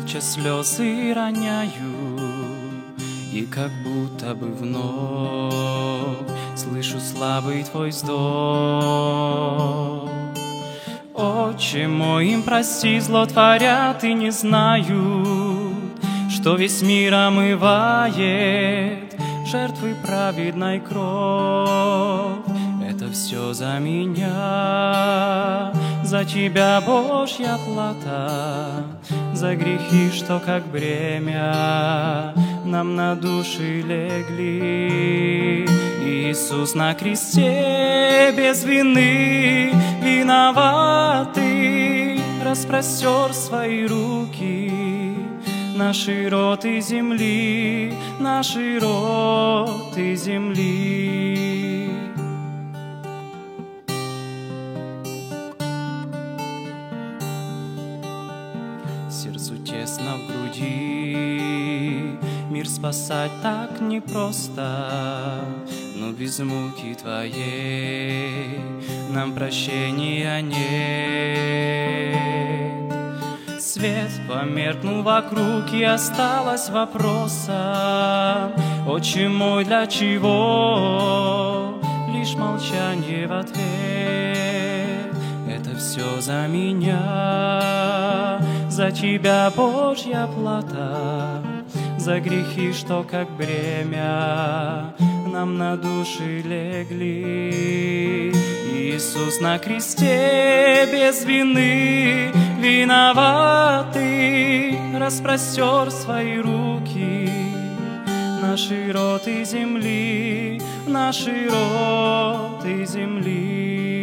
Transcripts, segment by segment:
молча слезы роняю, и как будто бы вновь слышу слабый твой вздох. Отче мой, им прости, зло творят и не знают, что весь мир омывает жертвы праведной кровь. Это все за меня, за тебя, Божья плата, за грехи, что как бремя нам на души легли. Иисус на кресте без вины виноватый распростер свои руки на широты земли, на широты земли. Сердцу тесно в груди, мир спасать так непросто, но без муки твоей нам прощения нет. Свет померкнул вокруг, и осталось вопросом: Отче мой, для чего? Лишь молчание в ответ. Это все за меня, за тебя, Божья плата, за грехи, что как бремя нам на души легли. Иисус на кресте без вины виноватый распростер свои руки на широты земли, на широты земли.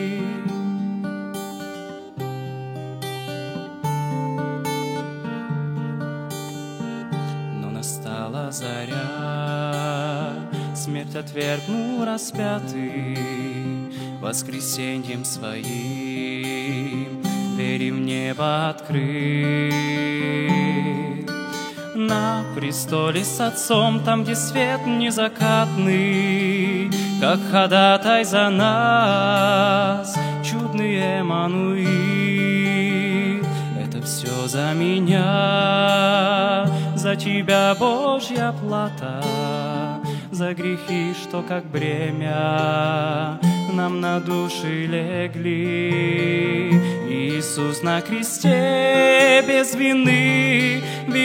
Но настала заря, смерть отвергнул распятый, воскресеньем своим двери в небо открыт. На престоле с Отцом, там, где свет незакатный, как ходатай за нас, чудный Эммануил. Это все за меня, за тебя, Божья плата, за грехи, что как бремя нам на души легли. Иисус на кресте без вины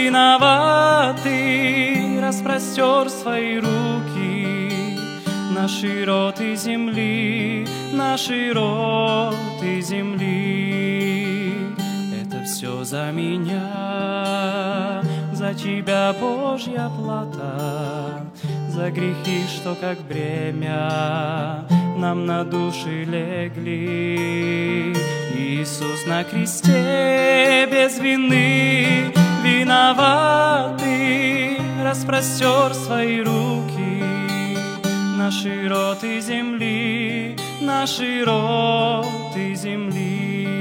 виноватый распростер свои руки на широты земли, на широты земли. Это все за меня, за тебя, Божья плата, за грехи, что как бремя нам на души легли. Иисус на кресте без вины виноватый распростер свои руки на широты земли, на широты земли.